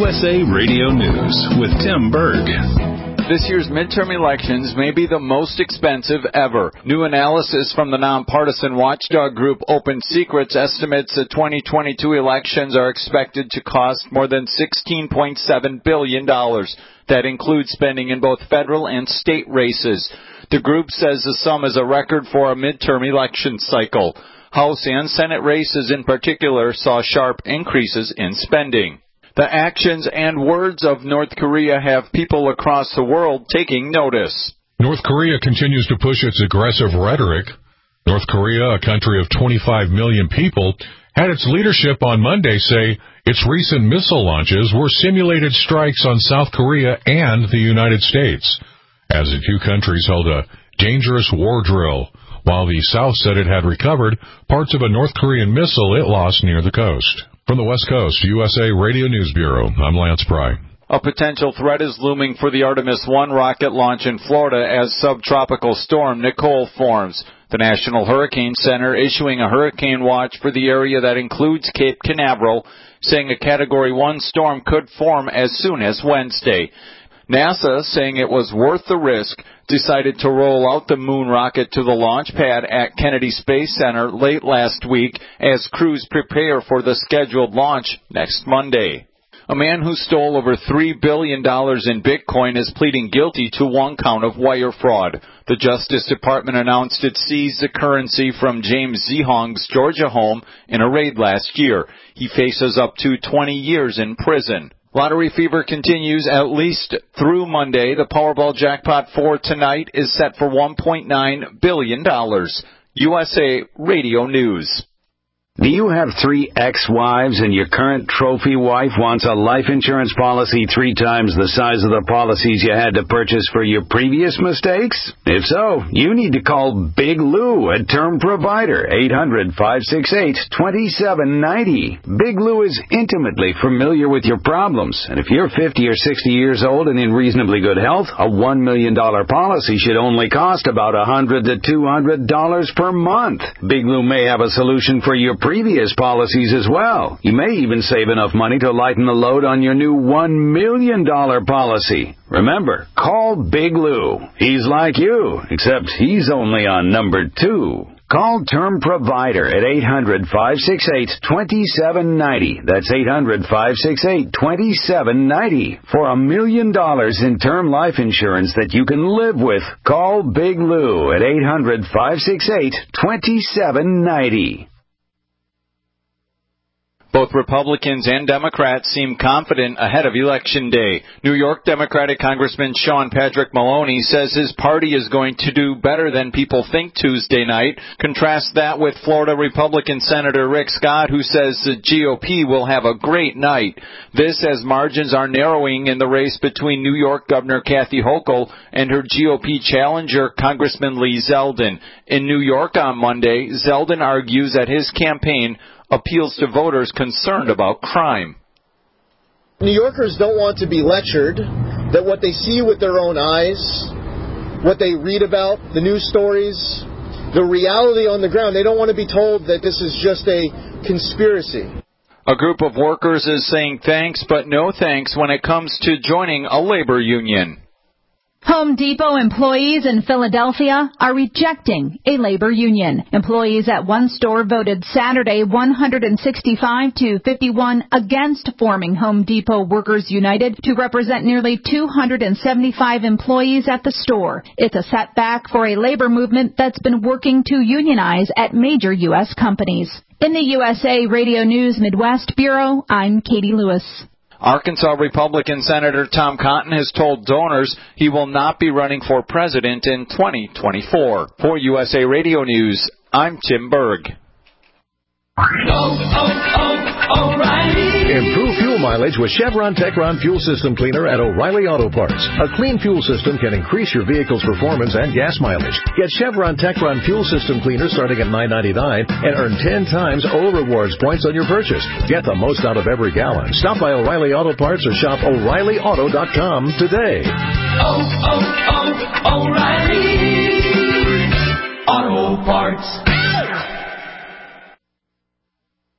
USA Radio News with Tim Berg. This year's midterm elections may be the most expensive ever. New analysis from the nonpartisan watchdog group Open Secrets estimates the 2022 elections are expected to cost more than $16.7 billion. That includes spending in both federal and state races. The group says the sum is a record for a midterm election cycle. House and Senate races in particular saw sharp increases in spending. The actions and words of North Korea have people across the world taking notice. North Korea continues to push its aggressive rhetoric. North Korea, a country of 25 million people, had its leadership on Monday say its recent missile launches were simulated strikes on South Korea and the United States, as the two countries held a dangerous war drill, while the South said it had recovered parts of a North Korean missile it lost near the coast. From the West Coast, USA Radio News Bureau, I'm Lance Pry. A potential threat is looming for the Artemis 1 rocket launch in Florida as subtropical storm Nicole forms. The National Hurricane Center issuing a hurricane watch for the area that includes Cape Canaveral, saying a Category 1 storm could form as soon as Wednesday. NASA, saying it was worth the risk, decided to roll out the moon rocket to the launch pad at Kennedy Space Center late last week as crews prepare for the scheduled launch next Monday. A man who stole over $3 billion in Bitcoin is pleading guilty to one count of wire fraud. The Justice Department announced it seized the currency from James Zehong's Georgia home in a raid last year. He faces up to 20 years in prison. Lottery fever continues at least through Monday. The Powerball jackpot for tonight is set for $1.9 billion. USA Radio News. Do you have 3 ex-wives and your current trophy wife wants a life insurance policy 3 times the size of the policies you had to purchase for your previous mistakes? If so, you need to call Big Lou, a term provider, 800-568-2790. Big Lou is intimately familiar with your problems, and if you're 50 or 60 years old and in reasonably good health, a $1 million policy should only cost about $100 to $200 per month. Big Lou may have a solution for your previous policies as well. You may even save enough money to lighten the load on your new $1 million policy. Remember, call Big Lou. He's like you, except he's only on number 2. Call Term Provider at 800-568-2790. That's 800-568-2790 for $1 million in term life insurance that you can live with. Call Big Lou at 800-568-2790. Both Republicans and Democrats seem confident ahead of Election Day. New York Democratic Congressman Sean Patrick Maloney says his party is going to do better than people think Tuesday night. Contrast that with Florida Republican Senator Rick Scott, who says the GOP will have a great night. This as margins are narrowing in the race between New York Governor Kathy Hochul and her GOP challenger, Congressman Lee Zeldin. In New York on Monday, Zeldin argues that his campaign appeals to voters concerned about crime. New Yorkers don't want to be lectured, that what they see with their own eyes, what they read about, the news stories, the reality on the ground, they don't want to be told that this is just a conspiracy. A group of workers is saying thanks but no thanks when it comes to joining a labor union. Home Depot employees in Philadelphia are rejecting a labor union. Employees at one store voted Saturday 165 to 51 against forming Home Depot Workers United to represent nearly 275 employees at the store. It's a setback for a labor movement that's been working to unionize at major U.S. companies. In the USA Radio News Midwest Bureau, I'm Katie Lewis. Arkansas Republican Senator Tom Cotton has told donors he will not be running for president in 2024. For USA Radio News, I'm Tim Berg. O'Reilly. Improve fuel mileage with Chevron Techron Fuel System Cleaner at O'Reilly Auto Parts. A clean fuel system can increase your vehicle's performance and gas mileage. Get Chevron Techron Fuel System Cleaner starting at $9.99 and earn 10 times O Rewards points on your purchase. Get the most out of every gallon. Stop by O'Reilly Auto Parts or shop O'ReillyAuto.com today. O'Reilly Auto Parts.